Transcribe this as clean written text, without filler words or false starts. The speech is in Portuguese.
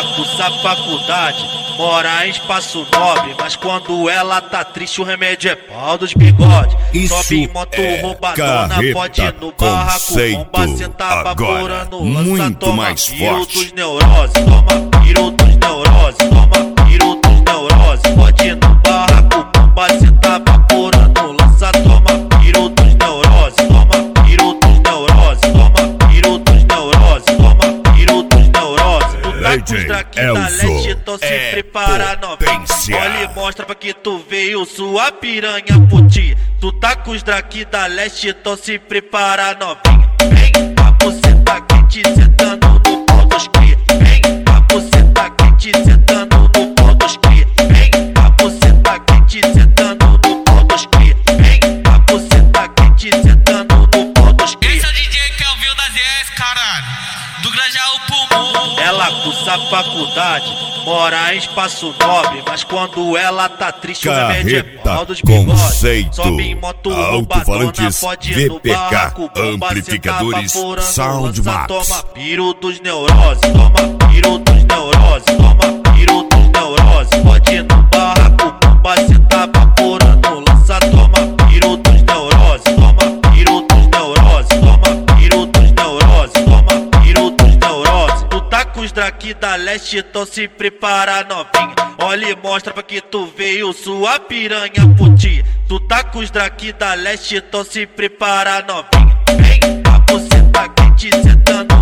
Ela cursa a faculdade, mora em espaço nobre, mas quando ela tá triste o remédio é pau dos bigode. Sobe em moto roubadona, pode ir no barraco, bomba, senta vaporando, lança, toma piro dos neuroses, toma piro dos neuroses, toma piro dos neuroses. Pode ir no barraco, bomba, senta vaporando, lança, toma piro dos neuroses, toma piro dos neuroses, toma piro dos neuroses, toma piro dos neuroses. Tu tá com os daqui da leste, então se prepara novinha. Olha e mostra pra que tu veio sua piranha puti. Tu tá com os daqui da leste, então se prepara novinha. Vem, a buceta quente sentando no pau dos cria. Vem, a buceta quente sentando no pau dos cria. Vem, a buceta quente sentando no pau dos cria. Vem, a buceta quente sentando no pau dos cria. Esse é o DJ Kelvin da ZS, caralho, do Grajaú Pulmão. Ela cursa a faculdade, mora em espaço nobre, mas quando ela tá triste o remédio é pau dos bigodes. Sobe em moto roubadona, pode ir no barraco, bomba, amplificadores, senta vaporando, Soundmax. toma piro dos neuroses, toma piro dos neuroses, toma piro dos neuroses. Pode ir no barraco, bomba, senta vaporando, lança, toma piro dos neuroses, toma piro dos neuroses, toma piro dos neuroses, toma piro dos neuroses. Tu tá com os daqui da leste, então se prepara novinha. Olha e mostra pra que tu veio sua piranha puti. Tu tá com os daqui da leste, então se prepara novinha. Vem, a buceta quente sentando